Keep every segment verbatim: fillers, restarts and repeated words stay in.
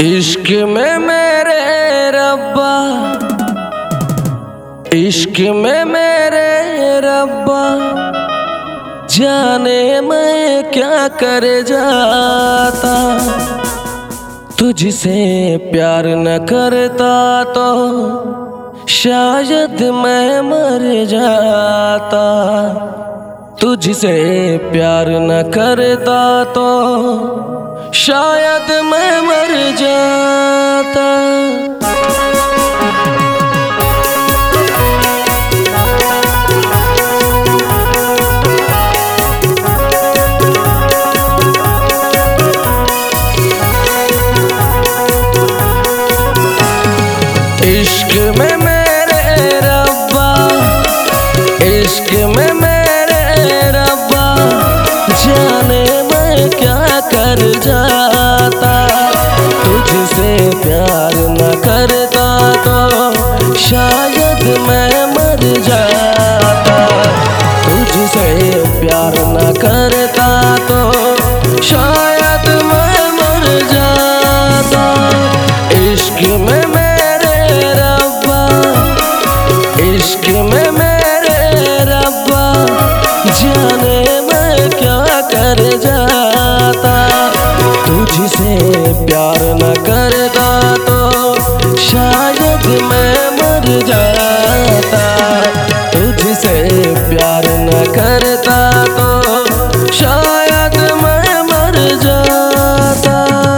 इश्क में मेरे रब्बा, इश्क में मेरे रब्बा, जाने मैं क्या कर जाता। तुझसे प्यार न करता तो शायद मैं मर जाता। तुझसे प्यार न करता तो शायद मैं मर जाता। इश्क में मेरे रब्बा, इश्क में मेरे रब्बा, जाने मैं क्या कर जाता। तुझसे प्यार न करता तो शायद मैं मर जाता। तुझसे प्यार न करता तो शायद मैं मर जाता। इश्क में मेरे रब्बा, इश्क में मेरे रब्बा, जाने मैं क्या कर जाता। तुझसे प्यार न करता तो शायद मैं मर जाता। तुझसे प्यार न करता तो शायद मैं मर जाता।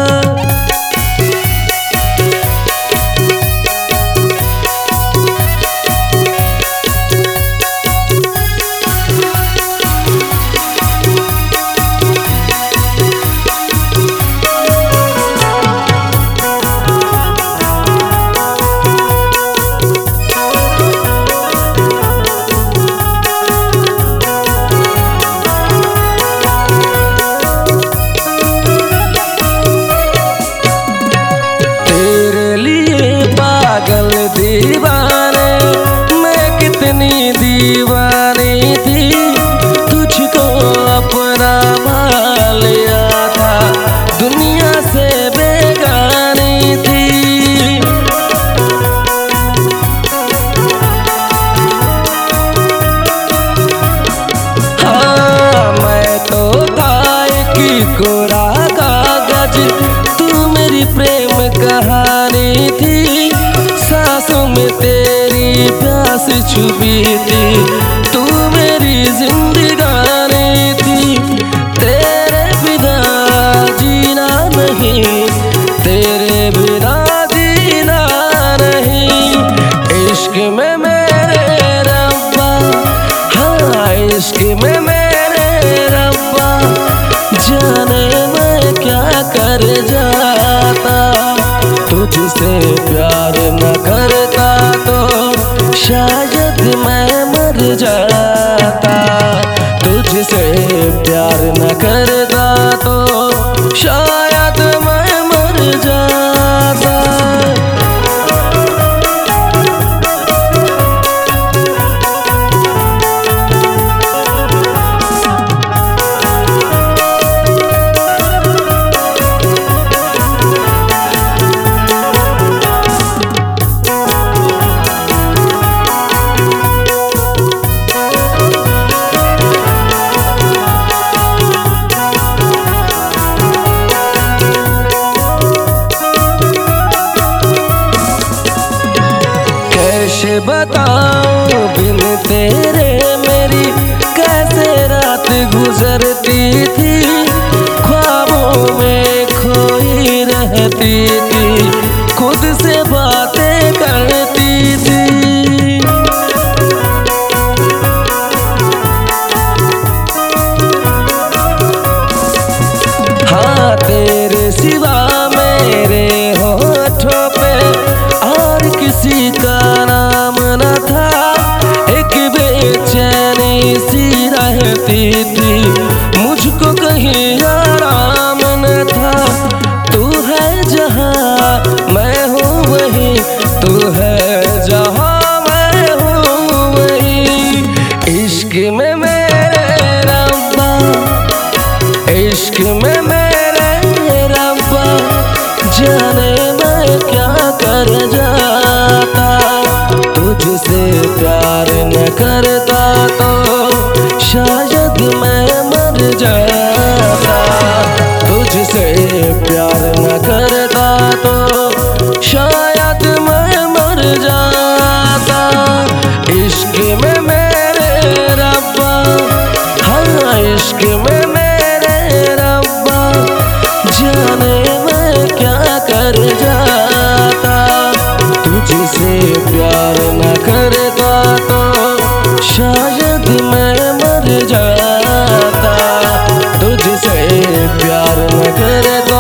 पागल दीवाने मैं कितनी दीवानी थी, तुझको अपना मान लिया था, दुनिया से बेगानी थी। हाँ मैं तो था एक कोरा कागज, तू मेरी प्रेम कहानी थी। सांसों में तेरी प्यास छुपी थी, तू मेरी जिंदगानी थी। तेरे बिना जीना नहीं, तेरे बिना जीना नहीं। इश्क में मेरे रब्बा, हाँ इश्क में मेरे रब्बा, जाने मैं क्या कर जाता। तुझसे प्यार न करता तो शायद मैं मर जाता। तुझसे प्यार न करता तो शायद मैं मर जाता। कैसे बताऊं बिन तेरे मेरी कैसे रात गुजरती थी। ख्वाबों में खोई रहती थी, खुद से बातें करती थी। हाँ तेरे सिवा मेरे होठों पे और किसी का नाम न था। एक बेचैनी सी रहती थी, मुझको कहीं आराम न था। तू है जहाँ मैं हूँ वहीं, तू है जहाँ मैं हूँ वहीं। इश्क में मेरे रब्बा, इश्क में मेरे रब्बा, जाने कर जाता, तुझसे प्यार न करता तो शायद मैं मर जाता। तुझसे प्यार न करता तो शायद मैं मर जाता। इश्क में मेरे रब्बा, हाँ इश्क में मेरे रब्बा, जाने मैं क्या कर जाता। तुझसे प्यार न करता तो शायद मैं मर जाता। तुझसे प्यार न करता